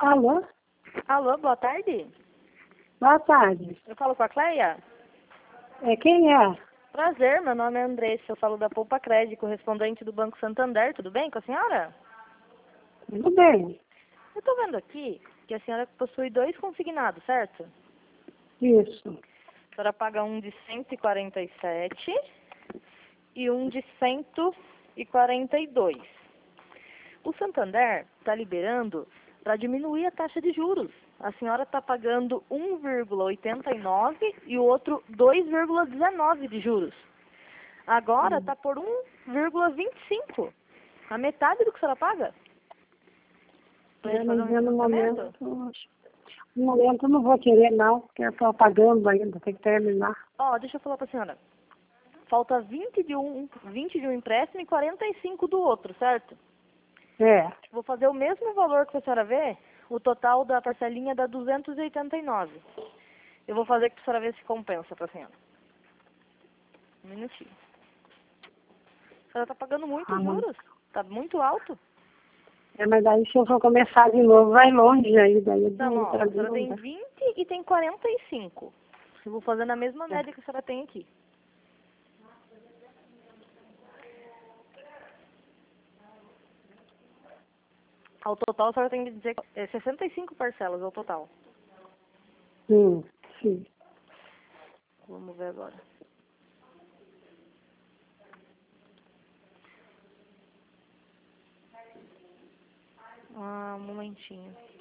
Alô? Alô, boa tarde. Boa tarde. Eu falo com a Cleia? Quem é? Prazer, meu nome é Andressa, eu falo da Poupa Crédito, correspondente do Banco Santander, tudo bem com a senhora? Tudo bem. Eu tô vendo aqui que a senhora possui 2 consignados, certo? Isso. A senhora paga um de 147 e um de 142. O Santander está liberando para diminuir a taxa de juros. A senhora está pagando 1,89 e o outro 2,19 de juros. Agora está por 1,25. A metade do que a senhora paga. Pra gente fazer um No refinanciamento? no momento eu não vou querer não, porque eu estou pagando ainda, tem que terminar. Ó, deixa eu falar para a senhora. Falta 20 de um empréstimo e 45 do outro, certo? É. Vou fazer o mesmo valor que a senhora vê, o total da parcelinha dá 289. Eu vou fazer que a senhora ver se compensa para a senhora. Um minutinho. A senhora está pagando muitos juros? Está muito alto? Mas daí se eu for começar de novo, vai longe aí, daí eu Não, dou ó, outra a senhora tem dúvida. 20 e tem 45. Eu vou fazer na mesma média que a senhora tem aqui. Ao total, a senhora tem que dizer 65 parcelas ao total. Sim. Vamos ver agora. Um momentinho.